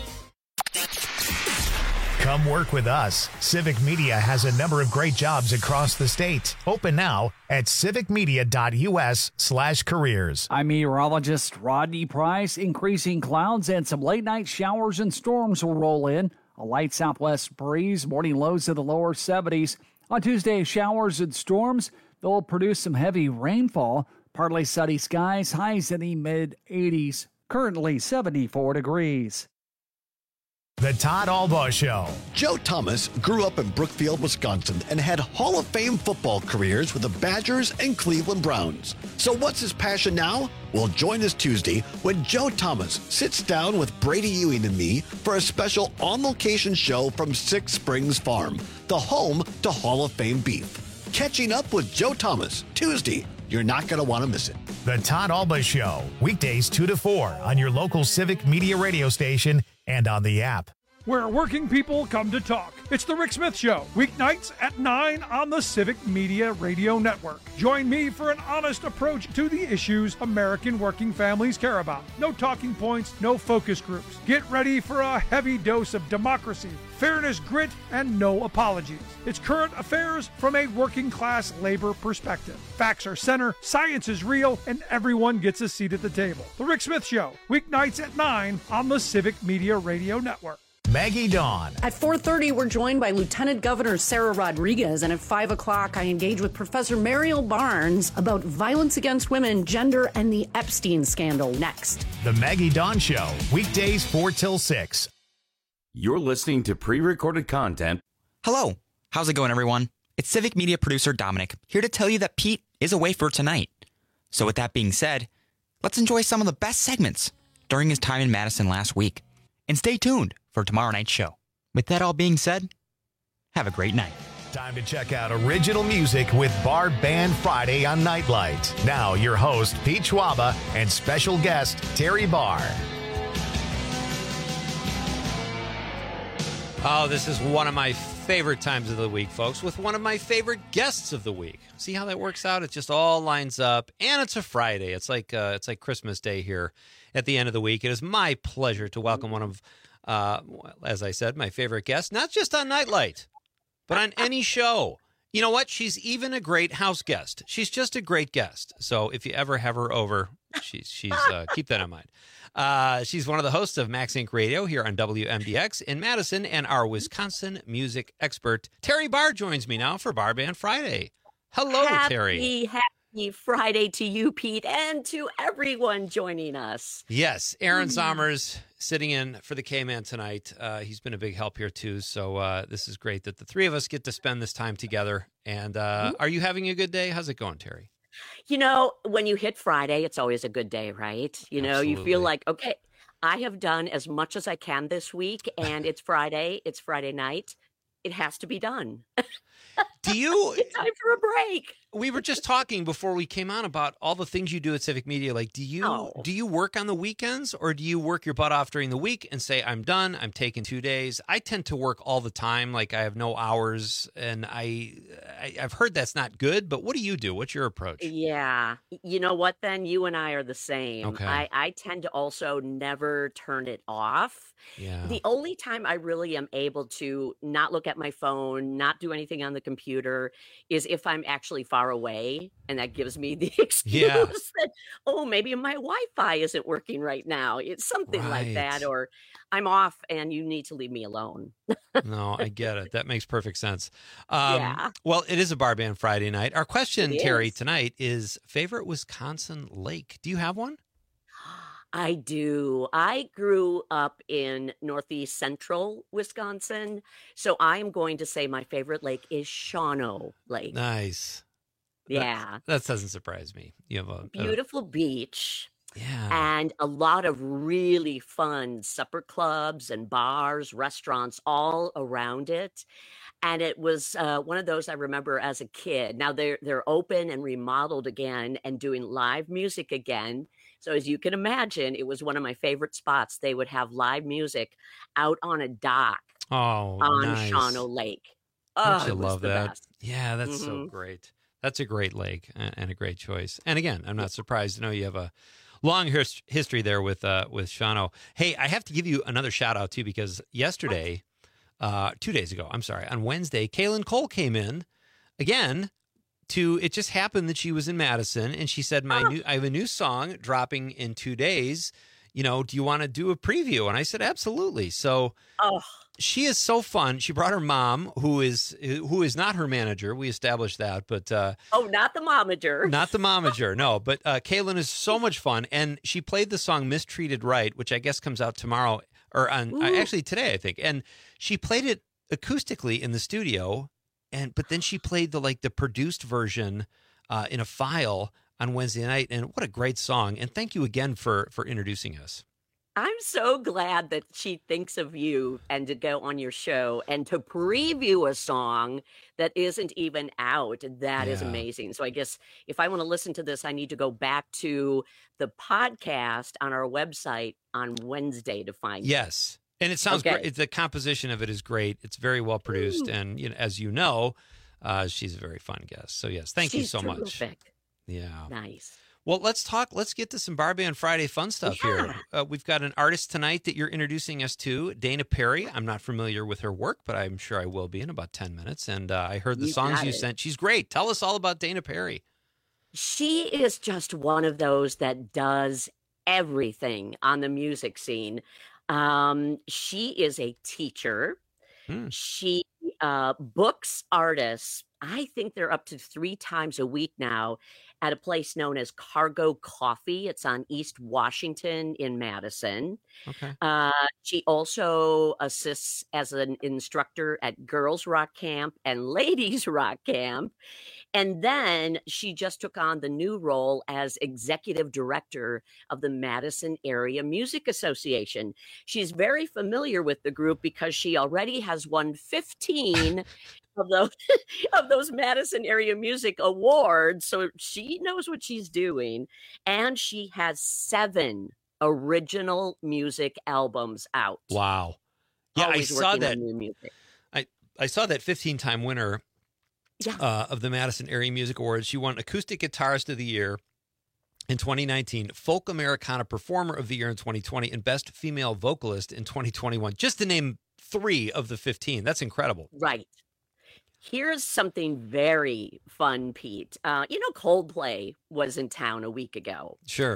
Come work with us. Civic Media has a number of great jobs across the state. Open now at civicmedia.us/careers. I'm meteorologist Rodney Price. Increasing clouds and some late-night showers and storms will roll in. A light southwest breeze, morning lows in the lower 70s. On Tuesday, showers and storms. They'll produce some heavy rainfall. Partly sunny skies, highs in the mid-80s. Currently 74 degrees. The Todd Albaugh Show. Joe Thomas grew up in Brookfield, Wisconsin, and had Hall of Fame football careers with the Badgers and Cleveland Browns. So what's his passion now? Well, join us Tuesday when Joe Thomas sits down with Brady Ewing and me for a special on-location show from Six Springs Farm, the home to Hall of Fame beef. Catching up with Joe Thomas, Tuesday. You're not going to want to miss it. The Todd Albaugh Show, weekdays 2 to 4 on your local Civic Media radio station and on the app. where working people come to talk. It's The Rick Smith Show, weeknights at 9 on the Civic Media Radio Network. Join me for an honest approach to the issues American working families care about. No talking points, no focus groups. Get ready for a heavy dose of democracy, fairness, grit, and no apologies. It's current affairs from a working class labor perspective. Facts are center, science is real, and everyone gets a seat at the table. The Rick Smith Show, weeknights at 9 on the Civic Media Radio Network. Maggie Dawn. At 4:30, we're joined by Lieutenant Governor Sarah Rodriguez, and at 5 o'clock, I engage with Professor Mariel Barnes about violence against women, gender, and the Epstein scandal. Next. The Maggie Dawn Show, weekdays 4 till 6. You're listening to pre-recorded content. Hello. How's it going, everyone? It's Civic Media producer Dominic, here to tell you that Pete is away for tonight. So with that being said, let's enjoy some of the best segments during his time in Madison last week. And stay tuned for tomorrow night's show. With that all being said, have a great night. Time to check out original music with Bar Band Friday on Nightlight. Now, your host, Pete Schwaba, and special guest, Terry Barr. Oh, this is one of my favorite times of the week, folks, with one of my favorite guests of the week. See how that works out? It just all lines up, and it's a Friday. It's like Christmas Day here at the end of the week. It is my pleasure to welcome one of, as I said, my favorite guests, not just on Nightlight, but on any show. You know what? She's even a great house guest. She's just a great guest. So if you ever have her over, she's keep that in mind. She's one of the hosts of Max Inc. Radio here on WMDX in Madison, and our Wisconsin music expert, Terry Barr, joins me now for Bar Band Friday. Hello, Terry. Happy Friday to you, Pete, and to everyone joining us. Yes, Aaron Sommers sitting in for the K-Man tonight. He's been a big help here, too, so this is great that the three of us get to spend this time together. And are you having a good day? How's it going, Terry? You know, when you hit Friday, it's always a good day, right? You know, you feel like, okay, I have done as much as I can this week, and it's Friday night. It has to be done. It's time for a break. We were just talking before we came on about all the things you do at Civic Media. Like, do you work on the weekends, or do you work your butt off during the week and say, I'm done, I'm taking 2 days? I tend to work all the time. Like, I have no hours, and I've heard that's not good, but what do you do? What's your approach? Yeah. You know what, then? You and I are the same. Okay. I tend to also never turn it off. Yeah. The only time I really am able to not look at my phone, not do anything on the computer, is if I'm actually far away, and that gives me the excuse that, oh, maybe my Wi-Fi isn't working right now. It's something like that, or I'm off and you need to leave me alone. No, I get it. That makes perfect sense. Well, it is a Bar Band Friday night. Our question, Terry, tonight is favorite Wisconsin lake. Do you have one? I do. I grew up in northeast central Wisconsin, so I'm going to say my favorite lake is Shawano Lake. Nice. Yeah. That doesn't surprise me. You have a beautiful beach. Yeah. And a lot of really fun supper clubs and bars, restaurants all around it. And it was one of those I remember as a kid. Now they're open and remodeled again and doing live music again. So as you can imagine, it was one of my favorite spots. They would have live music out on a dock on Shawano Lake. Don't you love that? Best. Yeah, that's so great. That's a great lake and a great choice. And again, I'm not surprised to know you have a long history there with Shawano. Hey, I have to give you another shout out too, because yesterday, 2 days ago, on Wednesday, Kaylin Cole came in again. It just happened that she was in Madison, and she said, I have a new song dropping in 2 days. You know, do you want to do a preview? And I said, absolutely. So she is so fun. She brought her mom, who is not her manager. We established that, but not the momager. Not the momager, no. But Kaylin is so much fun, and she played the song "Mistreated Right," which I guess comes out tomorrow or on actually today, I think. And she played it acoustically in the studio. But then she played the produced version in a file on Wednesday night, and what a great song! And thank you again for introducing us. I'm so glad that she thinks of you and to go on your show and to preview a song that isn't even out. That is amazing. So I guess if I want to listen to this, I need to go back to the podcast on our website on Wednesday to find it. Yes. And it sounds great. The composition of it is great. It's very well produced. And as you know, she's a very fun guest. So, yes, thank you so much. Yeah. Nice. Well, let's get to some Bar Band Friday fun stuff here. We've got an artist tonight that you're introducing us to, Dana Perry. I'm not familiar with her work, but I'm sure I will be in about 10 minutes. And I heard the songs you sent. She's great. Tell us all about Dana Perry. She is just one of those that does everything on the music scene. She is a teacher. She books artists. I think they're up to 3 times a week now at a place known as Cargo Coffee. It's on East Washington in Madison. Okay. She also assists as an instructor at Girls Rock Camp and Ladies Rock Camp. And then she just took on the new role as executive director of the Madison Area Music Association. She's very familiar with the group because she already has won 15 of those Madison Area Music Awards. So she knows what she's doing. And she has 7 original music albums out. Wow. Yeah, Always I saw that. New music. I saw that 15-time winner of the Madison Area Music Awards. She won Acoustic Guitarist of the Year in 2019, Folk Americana Performer of the Year in 2020, and Best Female Vocalist in 2021. Just to name 3 of the 15. That's incredible. Right. Here's something very fun, Pete. Coldplay was in town a week ago. Sure.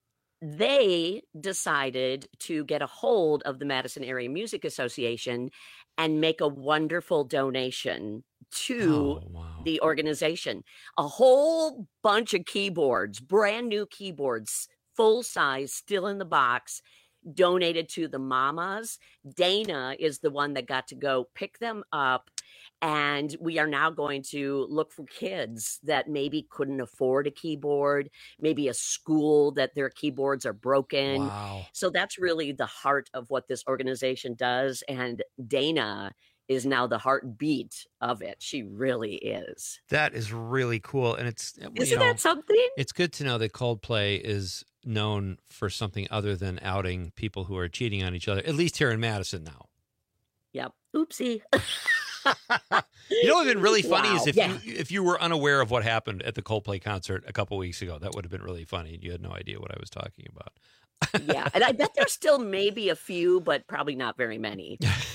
They decided to get a hold of the Madison Area Music Association and make a wonderful donation to the organization. A whole bunch of keyboards, brand new keyboards, full size, still in the box, donated to the mamas. Dana is the one that got to go pick them up. And we are now going to look for kids that maybe couldn't afford a keyboard, maybe a school that their keyboards are broken. Wow. So that's really the heart of what this organization does. And Dana is now the heartbeat of it. She really is. That is really cool. And Isn't that something? It's good to know that Coldplay is known for something other than outing people who are cheating on each other, at least here in Madison now. Yep. Oopsie. You know what would have been really funny is Wow. if you were unaware of what happened at the Coldplay concert a couple weeks ago. That would have been really funny. You had no idea what I was talking about. Yeah. And I bet there's still maybe a few, but probably not very many.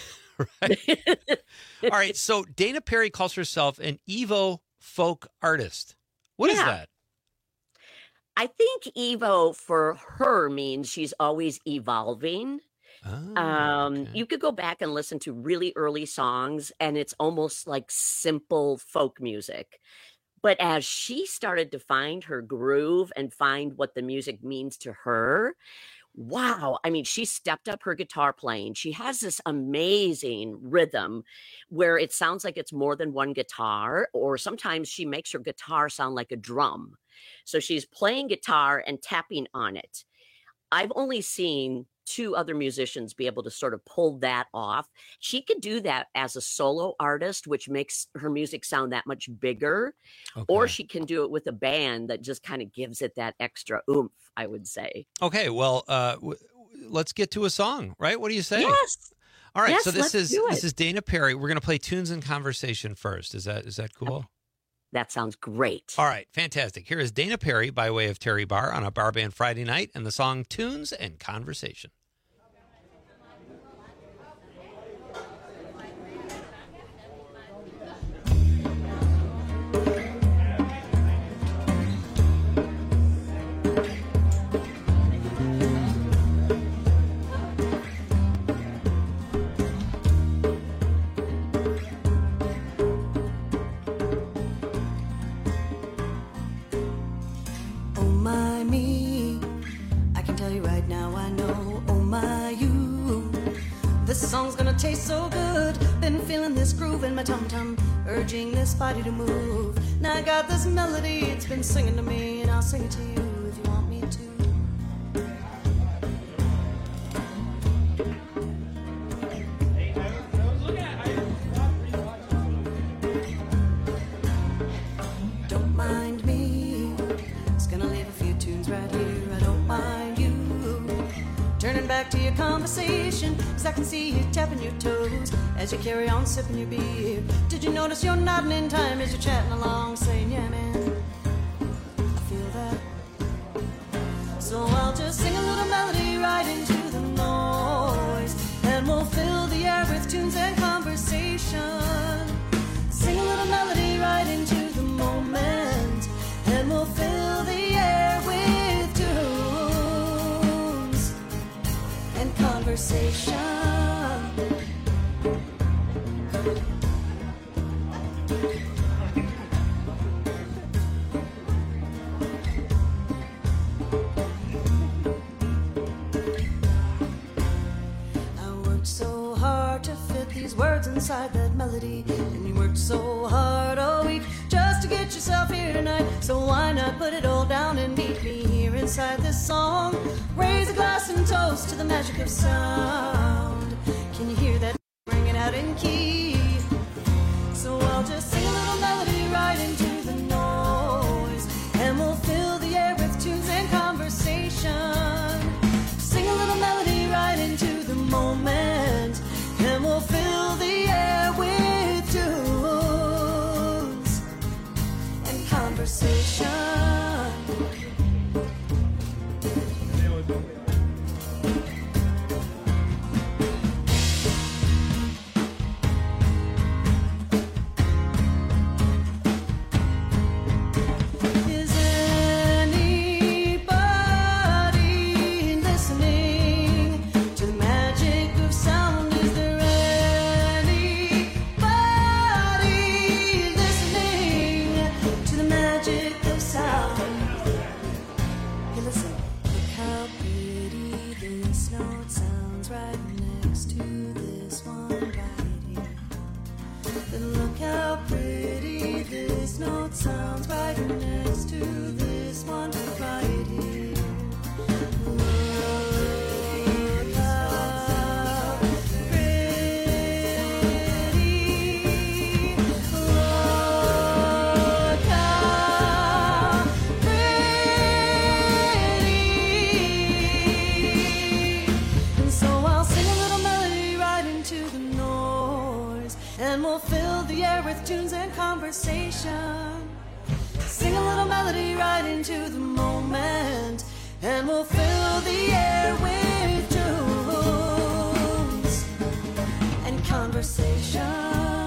All right. So Dana Perry calls herself an Evo folk artist. What is that? I think Evo for her means she's always evolving. You could go back and listen to really early songs, and it's almost like simple folk music. But as she started to find her groove and find what the music means to her, wow. I mean, she stepped up her guitar playing. She has this amazing rhythm where it sounds like it's more than one guitar, or sometimes she makes her guitar sound like a drum. So she's playing guitar and tapping on it. I've only seen 2 other musicians be able to sort of pull that off. She could do that as a solo artist, which makes her music sound that much bigger. Okay. Or she can do it with a band that just kind of gives it that extra oomph, I would say. Okay, well, let's get to a song, right? What do you say? Yes. All right, Yes, so this let's do it. is Dana Perry. We're going to play Tunes and Conversation first. Is that cool? That sounds great. All right, fantastic. Here is Dana Perry by way of Terry Barr on a Bar Band Friday night and the song Tunes and Conversation. Oh my me, I can tell you right now I know. Oh my you, this song's gonna taste so good. Been feeling this groove in my tum-tum, urging this body to move. Now I got this melody, it's been singing to me, and I'll sing it to you if you want me to. Don't mind me, it's gonna leave a few tunes right here. I don't mind you turning back to your conversation. 'cause I can see you tapping your toes as you carry on sipping your beer. Did you notice you're nodding in time as you're chatting along, saying, yeah, man, I feel that. So I'll just sing a little melody right into the noise, and we'll fill the air with tunes and conversation. Sing a little melody right into the moment, and we'll fill the air with tunes and conversation. So hard to fit these words inside that melody, and you worked so hard all week just to get yourself here tonight. So why not put it all down and meet me here inside this song? Raise a glass and toast to the magic of sound. Can you hear that ringing out in key? So I'll just sing a little melody right into the noise, and we'll fill the air with tunes and conversation. Sing a little melody right into the moment, and we'll fill the air with tunes and conversation. Sounds right next to this one right here. Look how pretty. Look how pretty. And so I'll sing a little melody right into the noise, and we'll fill the air with tunes and conversation. Sing a little melody right into the moment, and we'll fill the air with tunes and conversation.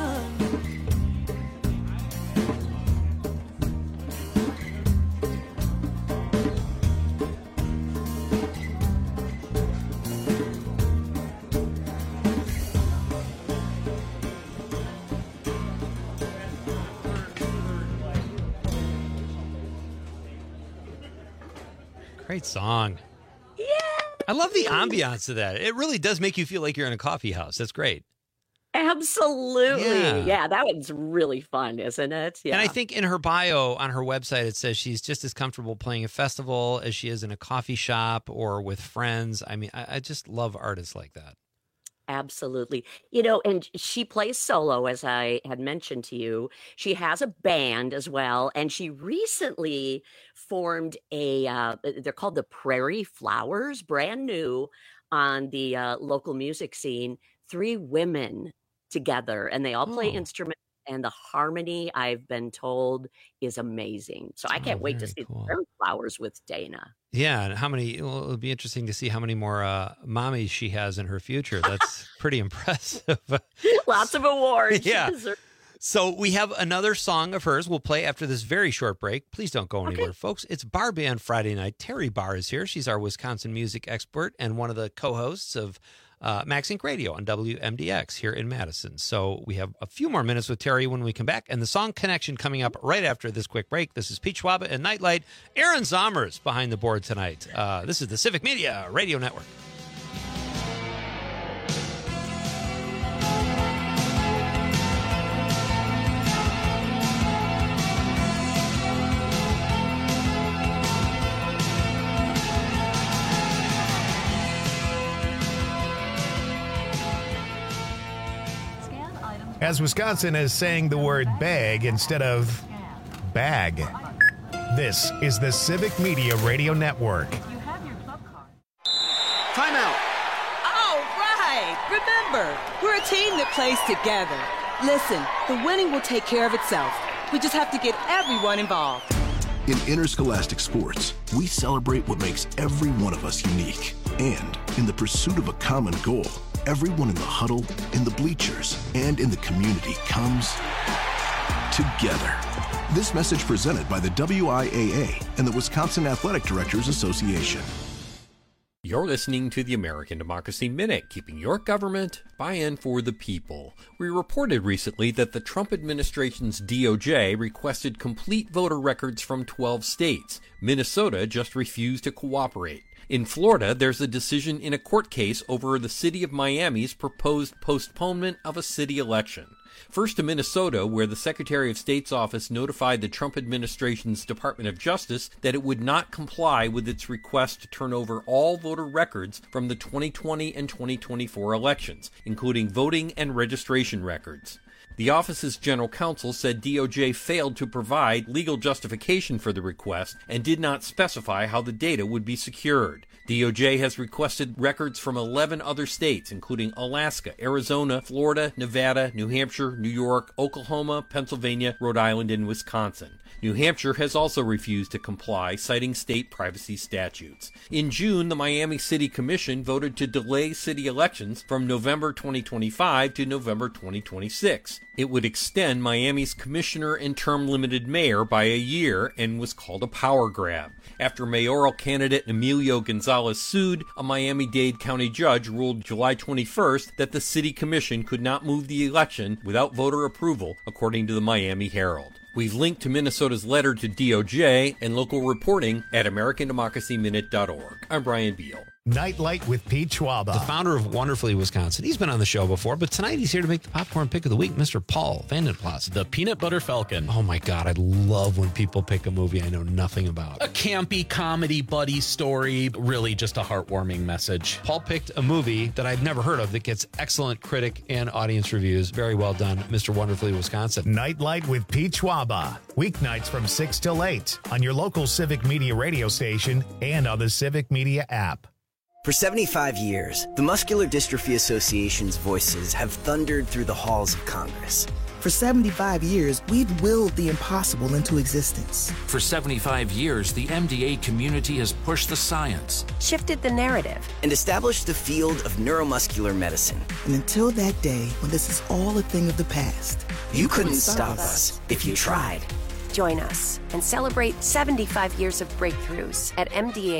Great song. Yeah. I love the ambiance of that. It really does make you feel like you're in a coffee house. That's great. Absolutely. Yeah, that one's really fun, isn't it? Yeah. And I think in her bio on her website, it says she's just as comfortable playing a festival as she is in a coffee shop or with friends. I mean, I just love artists like that. Absolutely. You know, and she plays solo, as I had mentioned to you. She has a band as well, and she recently formed they're called the Prairie Flowers, brand new on the local music scene. 3 women together, and they all play instruments, and the harmony, I've been told, is amazing. So I can't wait to see the Prairie Flowers with Dana. Yeah, and it'll be interesting to see how many more mommies she has in her future. That's pretty impressive. Lots of awards. Yeah. So we have another song of hers we'll play after this very short break. Please don't go anywhere, folks. It's Bar Band Friday night. Terry Barr is here. She's our Wisconsin music expert and one of the co-hosts of Max Inc. Radio on WMDX here in Madison. So we have a few more minutes with Terry when we come back, and the song Connection coming up right after this quick break. This is Pete Schwaba and Nightlight. Aaron Zommers behind the board tonight. This is the Civic Media Radio Network. As Wisconsin is saying the word bag instead of bag. This is the Civic Media Radio Network. Timeout. All right. Remember, we're a team that plays together. Listen, the winning will take care of itself. We just have to get everyone involved. In interscholastic sports, we celebrate what makes every one of us unique. And in the pursuit of a common goal, everyone in the huddle, in the bleachers, and in the community comes together. This message presented by the WIAA and the Wisconsin Athletic Directors Association. You're listening to the American Democracy Minute, keeping your government by and for the people. We reported recently that the Trump administration's DOJ requested complete voter records from 12 states. Minnesota just refused to cooperate. In Florida, there's a decision in a court case over the city of Miami's proposed postponement of a city election. First to Minnesota, where the Secretary of State's office notified the Trump administration's Department of Justice that it would not comply with its request to turn over all voter records from the 2020 and 2024 elections, including voting and registration records. The office's general counsel said DOJ failed to provide legal justification for the request and did not specify how the data would be secured. DOJ has requested records from 11 other states, including Alaska, Arizona, Florida, Nevada, New Hampshire, New York, Oklahoma, Pennsylvania, Rhode Island, and Wisconsin. New Hampshire has also refused to comply, citing state privacy statutes. In June, the Miami City Commission voted to delay city elections from November 2025 to November 2026. It would extend Miami's commissioner and term-limited mayor by a year and was called a power grab. After mayoral candidate Emilio Gonzalez sued, a Miami-Dade County judge ruled July 21st that the city commission could not move the election without voter approval, according to the Miami Herald. We've linked to Minnesota's letter to DOJ and local reporting at AmericanDemocracyMinute.org. I'm Brian Beal. Nightlight with Pete Schwaba, the founder of Wonderfully Wisconsin. He's been on the show before, but tonight he's here to make the popcorn pick of the week, Mr. Paul Vandenplas. The Peanut Butter Falcon. Oh my God, I love when people pick a movie I know nothing about. A campy comedy buddy story, really just a heartwarming message. Paul picked a movie that I've never heard of that gets excellent critic and audience reviews. Very well done, Mr. Wonderfully Wisconsin. Nightlight with Pete Schwaba, weeknights from 6 till 8 on your local Civic Media radio station and on the Civic Media app. For 75 years, the Muscular Dystrophy Association's voices have thundered through the halls of Congress. For 75 years, we've willed the impossible into existence. For 75 years, the MDA community has pushed the science, shifted the narrative, and established the field of neuromuscular medicine. And until that day, when this is all a thing of the past, you couldn't stop us if you tried. Join us and celebrate 75 years of breakthroughs at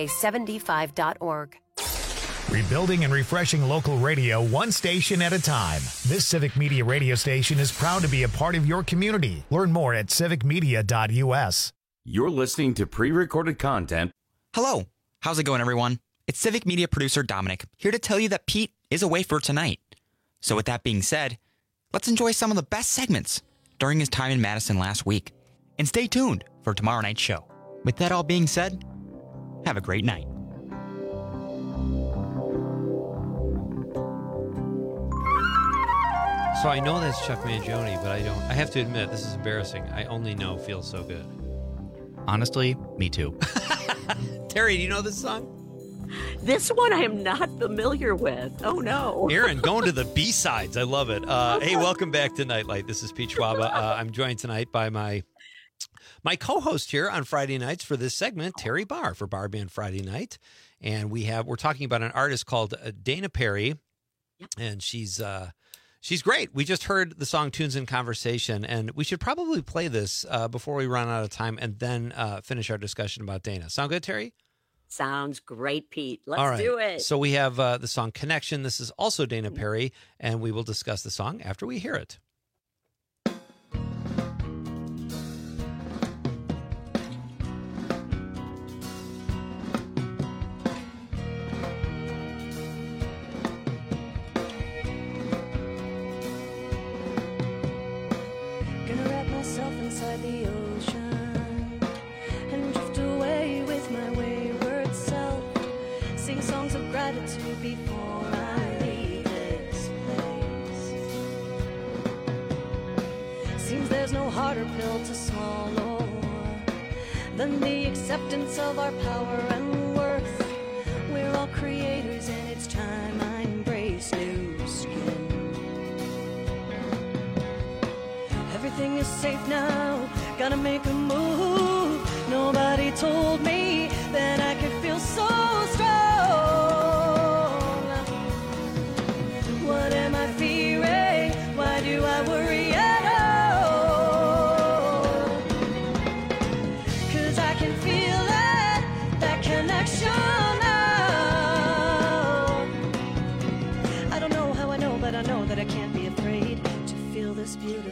MDA75.org. Rebuilding and refreshing local radio one station at a time. This Civic Media radio station is proud to be a part of your community. Learn more at civicmedia.us. You're listening to pre-recorded content. Hello. How's it going, everyone? It's Civic Media producer Dominic, here to tell you that Pete is away for tonight. So with that being said, let's enjoy some of the best segments during his time in Madison last week. And stay tuned for tomorrow night's show. With that all being said, have a great night. So I know that's Chuck Mangione, but I don't. I have to admit, this is embarrassing. I only know Feels So Good. Honestly, me too. Terry, do you know this song? This one I am not familiar with. Oh, no. Aaron, going to the B-sides. I love it. Hey, welcome back to Nightlight. This is Pete Schwaba. I'm joined tonight by my co-host here on Friday nights for this segment, Terry Barr, for Bar Band Friday Night. And we're talking about an artist called Dana Perry, and she's great. We just heard the song Tunes in Conversation, and we should probably play this before we run out of time and then finish our discussion about Dana. Sound good, Terry? Sounds great, Pete. Let's do it. So we have the song Connection. This is also Dana Perry, and we will discuss the song after we hear it. Inside the ocean and drift away with my wayward self. Sing songs of gratitude before I leave this place. Seems there's no harder pill to swallow than the acceptance of our power and worth. We're all creators and it's time I embrace new strength. Gotta make a move. Nobody told me that I could feel so strong. What am I fearing? Why do I worry at all? 'Cause I can feel that connection now. I don't know how I know, but I know that I can't be afraid to feel this beautiful.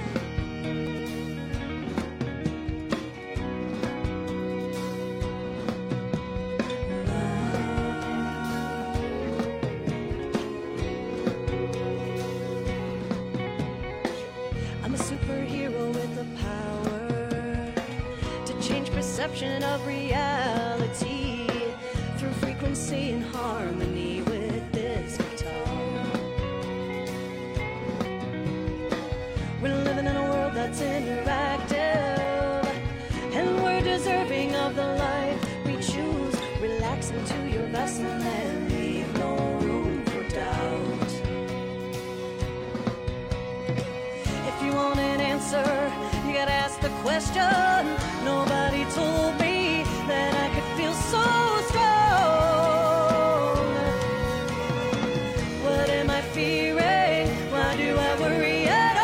I'm a superhero with the power to change perception of reality through frequency and harmony with this guitar. We're living in a world that's interactive, and we're deserving of the life we choose. Relax into your vessel and leave no room for doubt. If you want an answer, you gotta ask the question. Nobody told me that I could feel so strong. What am I fearing? Why do I worry at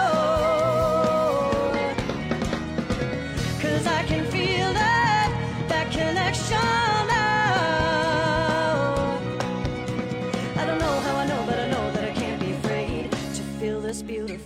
all? 'Cause I can feel that connection now. I don't know how I know, but I know that I can't be afraid to feel this beautiful.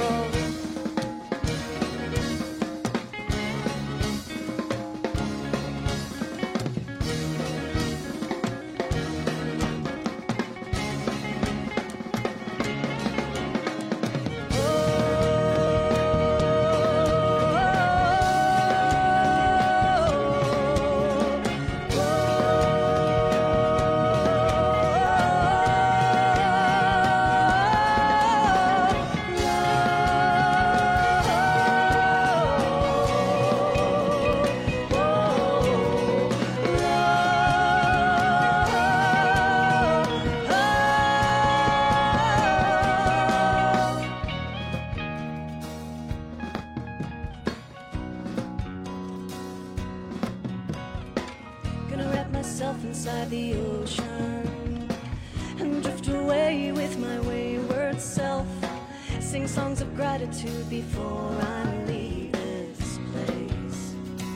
Gonna wrap myself inside the ocean and drift away with my wayward self. Sing songs of gratitude before I leave this place.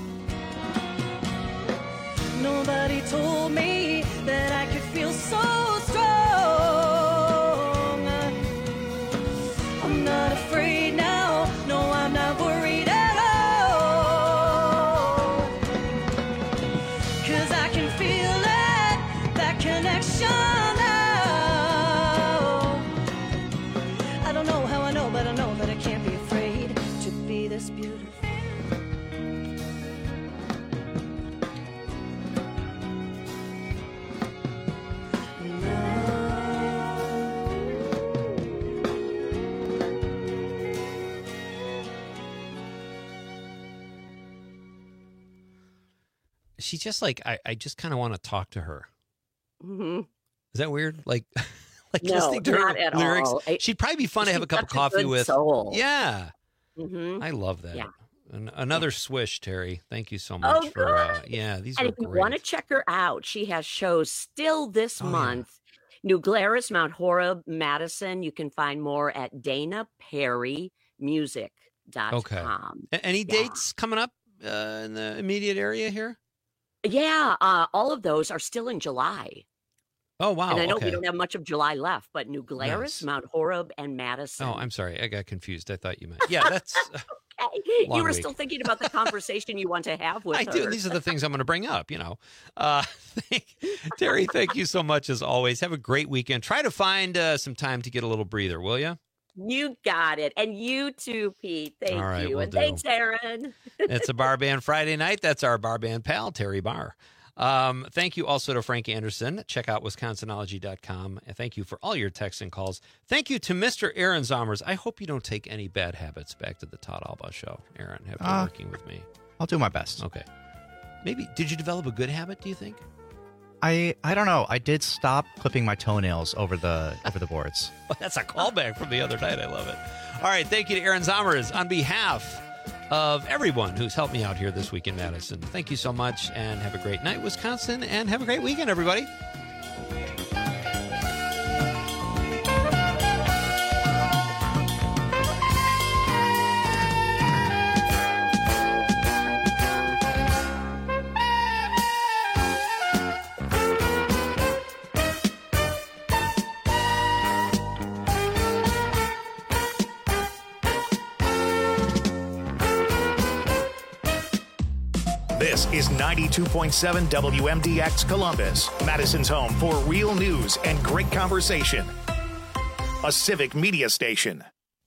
Nobody told me that I could feel so strong. I'm not afraid now. No, I'm not worried at all. 'Cause I can feel that connection now. I don't know how I know, but I know that I can't be afraid to be this beautiful. She just like I just kind of want to talk to her. Mm-hmm. Is that weird? Like No, listening to her not at lyrics. all. She'd probably be fun to have a She's cup of such a coffee good with. soul. Yeah, Mm-hmm. I love that. Yeah. Another swish, Terry. Thank you so much Oh, for. good. Yeah, these And are if you great. want to check her out, she has shows still this Oh, yeah. month. New Glarus, Mount Horeb, Madison. You can find more at DanaPerryMusic.com. Okay. Any Yeah. dates coming up in the immediate area here? Yeah, all of those are still in July. Oh wow. And I know okay. we don't have much of July left, but New Glarus, Nice. Mount Horeb, and Madison. Oh, I'm sorry. I got confused. I thought you meant. Yeah, that's. Okay. Long You were week. still thinking about the conversation you want to have with I her. do. These are the things I'm going to bring up, you know. Terry, thank you so much as always. Have a great weekend. Try to find some time to get a little breather, will you? You got it. And you too, Pete. Thank All right, you. will And do. thanks, Aaron. It's a Bar Band Friday night. That's our Bar Band pal, Terry Barr. Thank you also to Frank Anderson. Check out wisconsinology.com. And thank you for all your texts and calls. Thank you to Mr. Aaron Zomers. I hope you don't take any bad habits back to the Todd Alba show, Aaron, after working with me. I'll do my best. Okay. Maybe, did you develop a good habit, do you think? I don't know. I did stop clipping my toenails over the boards. Well, that's a callback from the other night. I love it. All right. Thank you to Aaron Zomers on behalf of everyone who's helped me out here this week in Madison. Thank you so much, and have a great night, Wisconsin, and have a great weekend, everybody. This is 92.7 WMDX Columbus, Madison's home for real news and great conversation. A civic media station.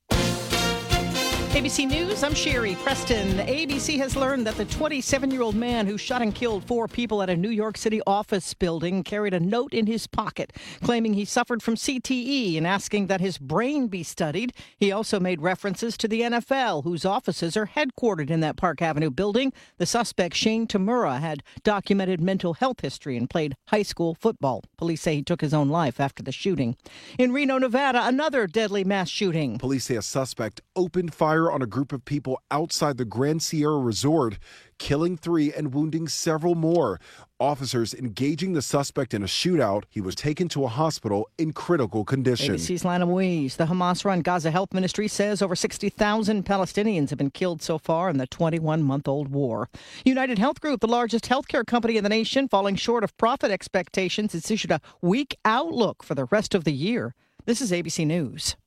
ABC News, I'm Sherry Preston. ABC has learned that the 27-year-old man who shot and killed 4 people at a New York City office building carried a note in his pocket claiming he suffered from CTE and asking that his brain be studied. He also made references to the NFL, whose offices are headquartered in that Park Avenue building. The suspect, Shane Tamura, had documented mental health history and played high school football. Police say he took his own life after the shooting. In Reno, Nevada, another deadly mass shooting. Police say a suspect opened fire on a group of people outside the Grand Sierra Resort, killing 3 and wounding several more. Officers engaging the suspect in a shootout. He was taken to a hospital in critical condition. ABC's Lana Louise. The Hamas-run Gaza Health Ministry says over 60,000 Palestinians have been killed so far in the 21-month-old war. United Health Group, the largest healthcare company in the nation, falling short of profit expectations. It's issued a weak outlook for the rest of the year. This is ABC News.